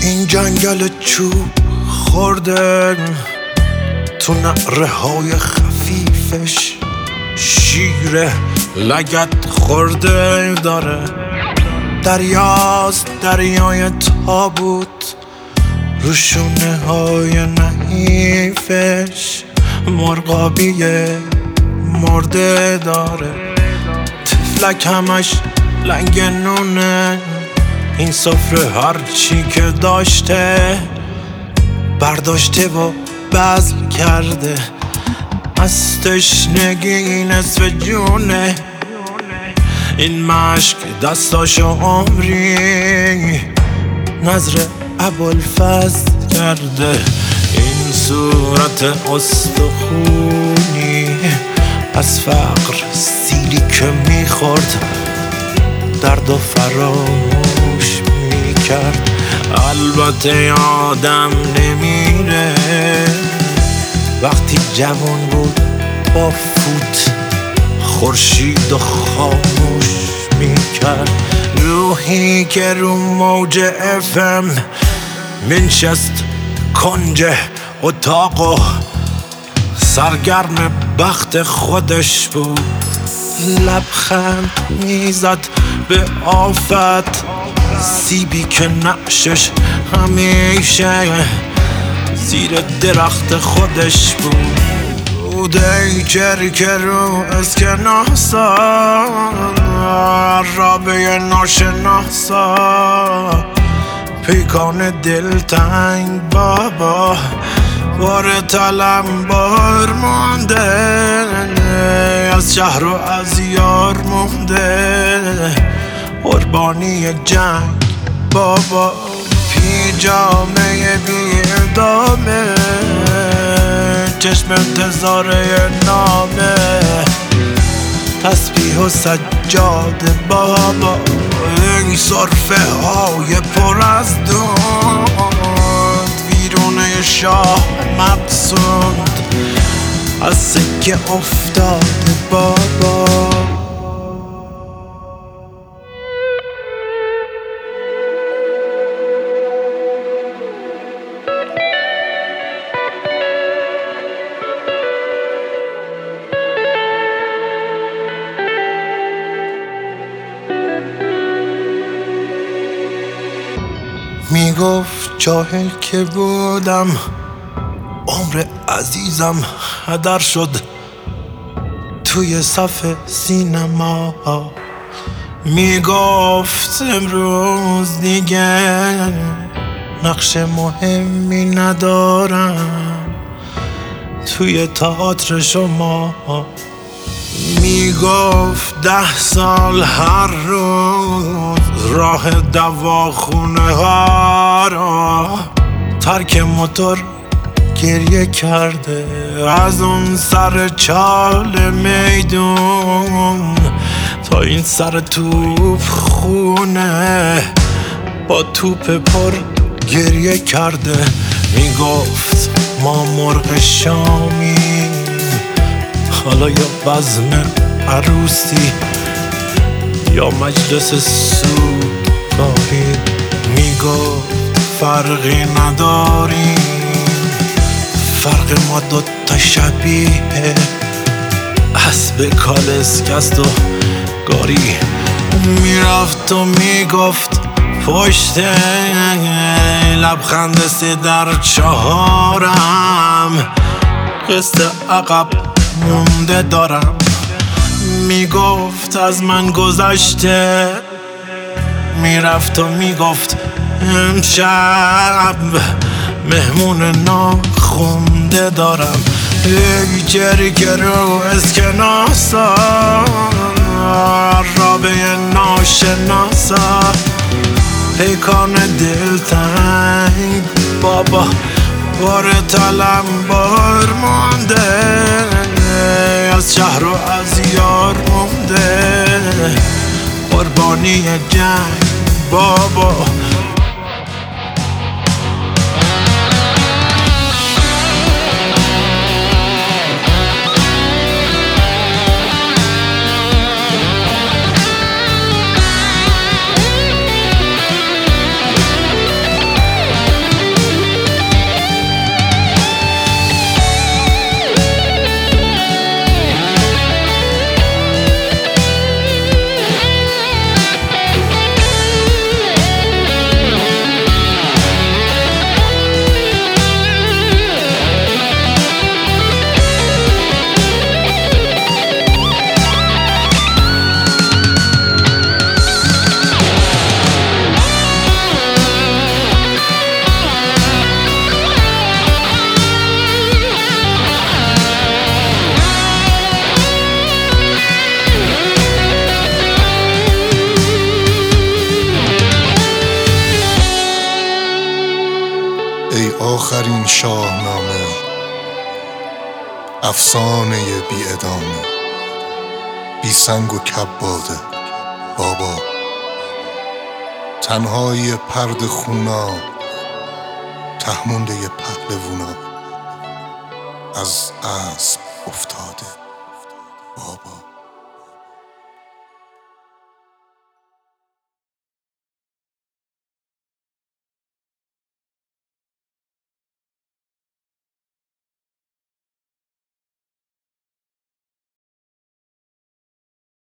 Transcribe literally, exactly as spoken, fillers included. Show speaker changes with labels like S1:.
S1: این جنگل چوب خورده تو نعره های خفیفش شیر لگد خورده داره. دریاست دریای تابوت روشونه های نحیفش مرغابی مرده داره. تفلک همش لنگ نونه این سفره هرچی که داشته برداشته و بذل کرده. از تشنگی نصف جونه این مشک دستاشو عمری نظر ابوالفضل کرده. این صورت استخونی از فقر سیلی که میخورد درد و فراموش میکرد. البته آدم نمیره وقتی جوان بود با فوت خورشید و خاموش میکرد. روحی که رو موج افم منشست کنج اتاق و سرگرم بخت خودش بود. لبخند میزد به آفت سیبی که نقشش همیشه زیر درخت خودش بود. بوده چرک رو اسکناسا رابه ناشناسا پیکان دلتنگ بابا بار تلم بار مانده از شهر و از یار مونده قربانی جنگ بابا پیجامه بی ادامه چشم انتظاره نامه تسبیح و سجاده بابا این صرفه های پر از دود ویرونه شاه مقصود از سکه افتاده بابا. میگفت جاهل که بودم عمر عزیزم هدر شد توی صف سینما. میگفت امروز دیگه نقش مهمی ندارم توی تئاتر شما. میگفت ده سال هر روز راه دواخونه ها را ترک موتور گریه کرده. از اون سر چال میدون تا این سر توپ خونه با توپ پر گریه کرده. میگفت ما مرغ شامی حالا یا بزم عروسی یا مجلس سوگواری. میگفت فرقی نداریم فرق ما دوتا شبیه اسب کالسکست و گاری. میرفت و میگفت پشت لبخند سه در چهارم قصد عقب مونده دارم. میگفت از من گذشته میرفت و میگفت امشب مهمون ناخونده دارم. ای چرک رو اسکناسا رابه ناشناسا پیکان دلتنگ بابا بار تلم بار مانده از شهر و از یار مونده قربانی جنگ بابا.
S2: آخرین شاهنامه، افسانه بی ادامه، بی سنگ و کباده بابا، تنهای پرد خونا، ته مونده پهلوونا، از اسب افتاد.